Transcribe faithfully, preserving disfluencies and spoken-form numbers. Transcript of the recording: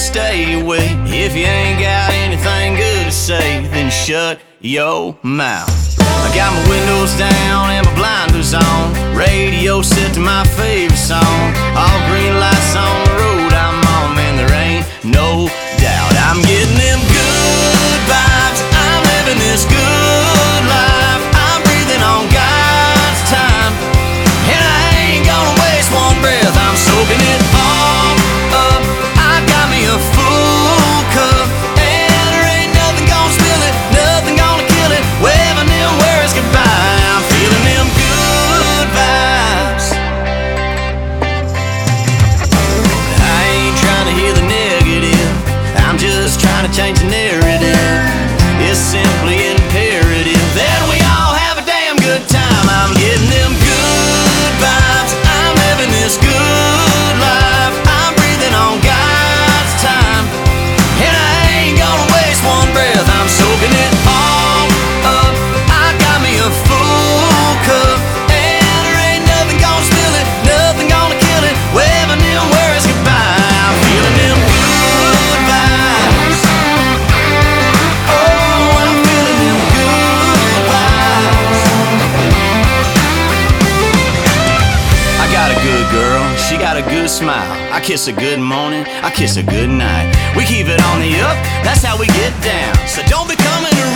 stay away. If you ain't got anything good to say, then shut your mouth. I got my windows down and my blinders on, radio set to my favorite song. All green lights on the road I'm on, man, there ain't no doubt I'm getting them good vibes. I'm living this good life. I'm breathing on God's time, and I ain't gonna waste one breath. I'm soaking it all up. I got me a full cup, and there ain't nothing gonna spill it, nothing gonna kill it. Waving them words goodbye. I'm feeling them good vibes. I ain't trying to hear the negative, I'm just trying to change the narrative. It's simply imperative that we all have a damn good time. I'm getting them good vibes. I'm living this good life. I'm breathing on God's time, and I ain't gonna waste one breath. I'm soaking it all up. I got me a full cup, and there ain't nothing gonna spill it, nothing gonna kill it. Waving them words goodbye. I'm feeling them good vibes. Oh, I'm feeling them good vibes. I got a good girl, she got a good smile. I kiss her good morning, I kiss her good night. We keep it on the up, that's how we get down. So don't be coming around